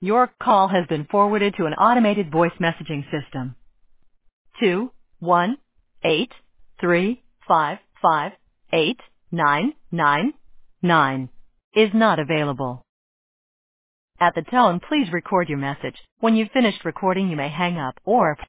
Your call has been forwarded to an automated voice messaging system. 21833558999 is not available. At the tone, please record your message. When you've finished recording, you may hang up or